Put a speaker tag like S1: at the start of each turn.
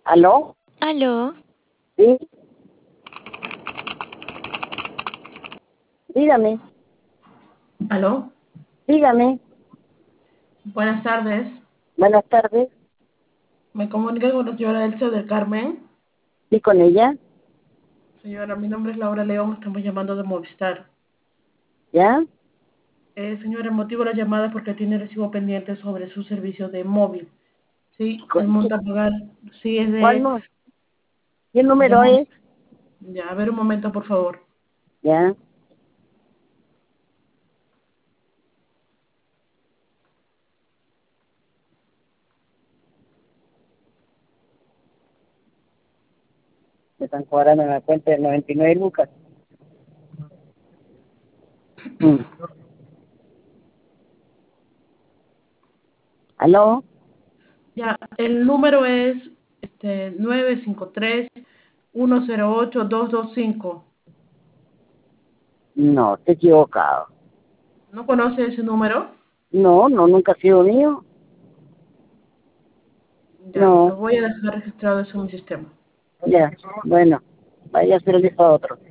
S1: ¿Aló?
S2: Aló,
S1: Sí, dígame,
S3: Aló,
S1: dígame.
S3: buenas tardes.
S1: Buenas tardes.
S3: Me comunica con la señora Elsa del Carmen.
S1: ¿Sí con ella?
S3: Señora, mi nombre es Laura León, estamos llamando de Movistar.
S1: ¿Ya?
S3: Señora, el motivo de la llamada es porque tiene recibo pendiente sobre su servicio de móvil. Sí, el monto a pagar, sí es
S1: ¿Cuál
S3: de...
S1: no? ¿Qué
S3: de
S1: número
S3: Movis-
S1: es?
S3: Ya, a ver un momento, por favor.
S1: ¿Ya? Me están cobrando en la cuenta de 99 lucas. Mm. ¿Aló?
S3: Ya, el número es 953-108-225.
S1: No, te he equivocado.
S3: ¿No conoce ese número?
S1: No, no, nunca ha sido mío.
S3: Ya,
S1: No,
S3: lo voy a dejar registrado eso en mi sistema.
S1: ya, bueno, vaya a hacerle eso a otro.